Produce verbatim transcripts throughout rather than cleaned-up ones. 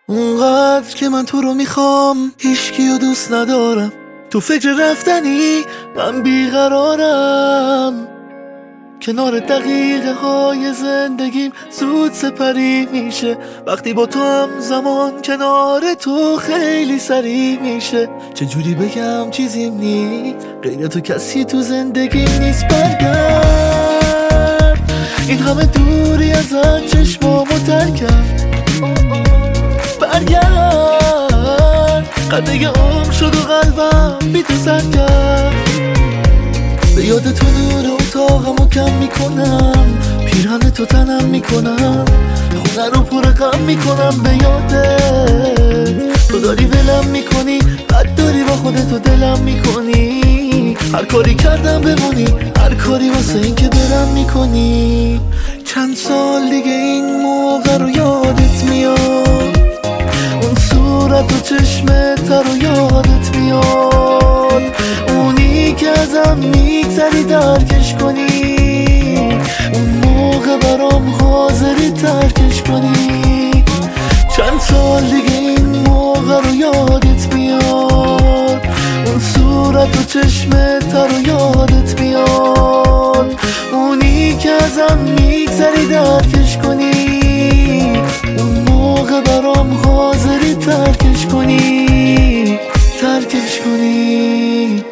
اونقدر که من تو رو میخوام، هیچکیو دوست ندارم. تو فکر رفتنی من بیقرارم. کنار دقیقه های زندگیم زود سپری میشه. وقتی با تو هم زمان کنار تو خیلی سریع میشه. چجوری بگم چیزیم نیست، غیر تو کسی تو زندگیم نیست. برگرد، این همه دوری ازت چشمامو ترکم. برگرد، قدر عمر شد و قلبم بی تو سر کرد. به یاد تو نور اتاقمو کم میکنم، پیرهن تو تنم میکنم، خونه رو پر غم میکنم. به یادت تو داری ولم میکنی، بد داری با خودت و دلم میکنی. هر کاری کردم بمونی، هر کاری واسه این که برم میکنی. چند سال دیگه این موقع رو یادت میاد، اون صورت و چشمت رو یادت میاد. اونی که ازم میگذری درکش کنی، اون موقع برام حاضری ترکش کنی. چند سال دیگه این موقع رو یادت میاد، اون صورت و چشمت رو یادت میاد. اونی که ازم میگذری درکش کنی، اون موقع برام حاضری ترکش کنی، ترکش کنی.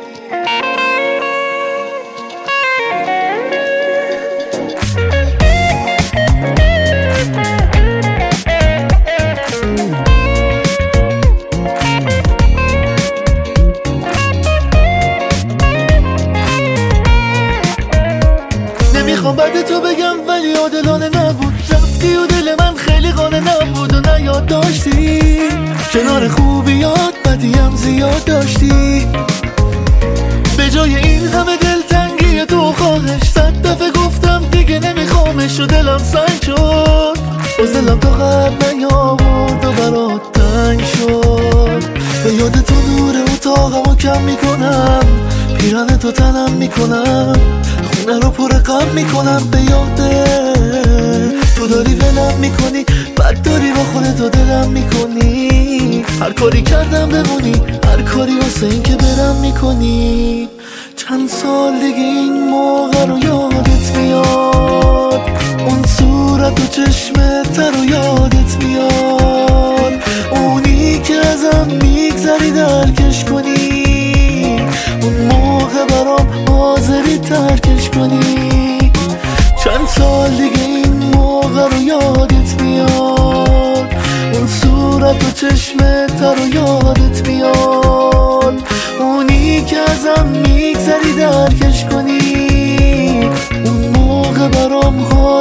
نمیخوام بعد تو بگم ولی عادلانه نبود. رفتی و دل من خیلی قانه نبود و نیاد داشتی. کنار خوبیات بدیم زیاد داشتی. به جای این همه دلتنگی تو خواهش، صد دفعه گفتم دیگه نمیخوامش و دلم سنگ شد. باز دلم تا قبل نیاورد و برات تنگ شد. به یاد تو نور اتاقمو کم میکنم، پیرهن تو تنم میکنم، خونه رو پر غم میکنم. به یادت تو داری ولم میکنی، بد داری با خودت و دلم میکنی. هر کاری کردم بمونی، هر کاری واسه این که برم میکنی. چند سال دیگه این موقع رو یادت میاد، اون صورت و چشمت رو یادت میاد. اونی که ازم میگذری درکش کنی، اون موقع برام حاضری ترکش کنی. چند سال دیگه این موقع رو یادت میاد، اون صورت و چشمت رو یادت میاد. اونی که ازم میگذری درکش کنی، اون موقع برام حاضری